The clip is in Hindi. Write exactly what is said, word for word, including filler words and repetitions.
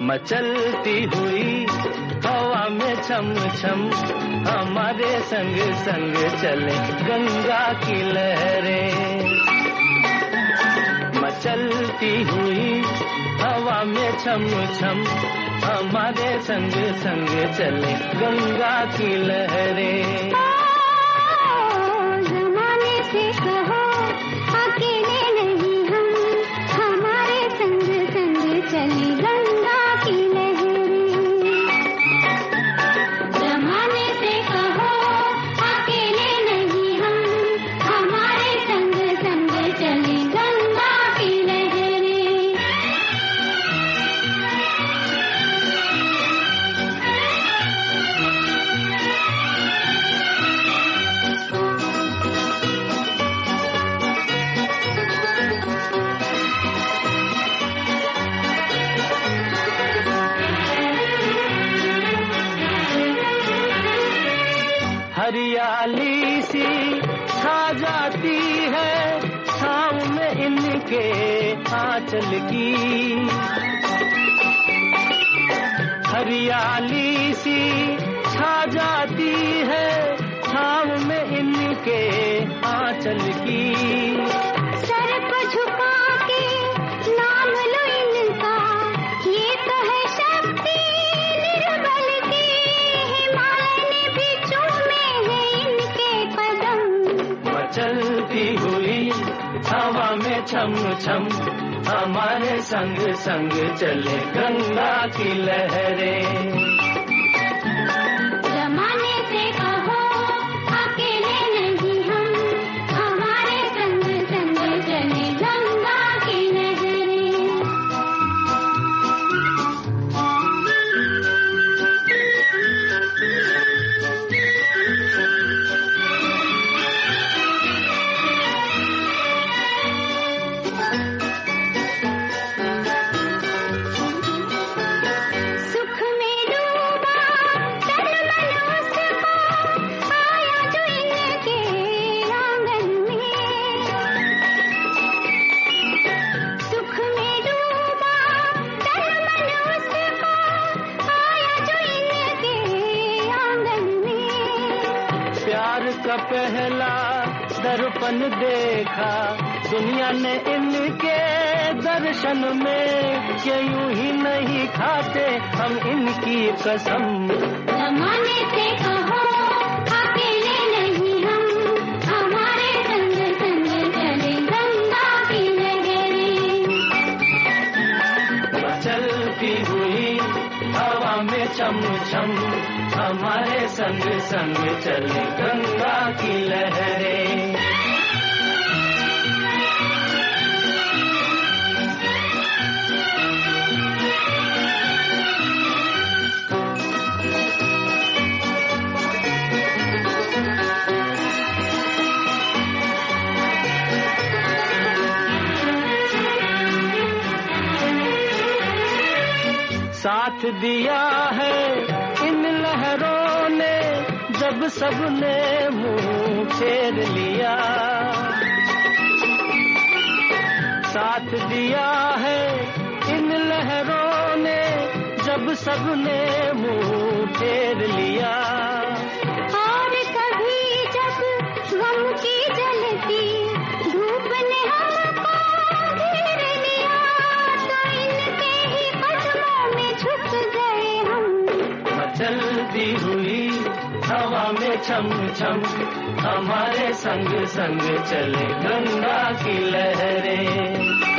मचलती हुई हवा में छम छम हमारे संग संग चले गंगा की लहरें। मचलती हुई हवा में छम छम हमारे संग संग चले गंगा की लहरें। ज़माने से कहो अकेले नहीं हम, हमारे संग संग चले गंगा की लहरें। ज़माने से कहो अकेले नहीं हम, हमारे संग संग चले गंगा की लहरें। हरियाली सी छा जाती है छाँव में इनके आंचल की। हरियाली सी छा जाती है छाँव में इनके आंचल की। सर को झुका के नाम लो इनका, ये तो है शक्ति निर्बल की। हिमालय ने भी चूमे हैं इनके कदम। मचलती हुई हवा में छम छम हमारे संग संग चले गंगा की लहरें। ज़माने से कहो अकेले नहीं हम, हमारे संग संग चले गंगा की लहरें। सुख में डूबा तन मन उसको, आया जो इनके आंगन में। सुख में डूबा तन मन उसको, आया जो इनके आंगन में। प्यार का पहला दर्पण देखा दुनिया ने इनके दर्शन में, कि यूं ही नहीं खाते हम इनकी कसम। ज़माने से कहो अकेले नहीं हम, हमारे संग संग चले गंगा की लहरें। मचलती हुई हवा में छम छम हमारे संग संग चले गंगा की लहरें। साथ दिया है इन लहरों ने जब सबने मुंह फेर लिया। साथ दिया है इन लहरों ने जब सबने मुंह फेर लिया। और कभी जब गम की जलती धूप ने हमको घेर लिया, तो इनके ही कदमों में झुक गए हम। मचलती हुई हवा में छम छम हमारे संग संग चले गंगा की लहरें।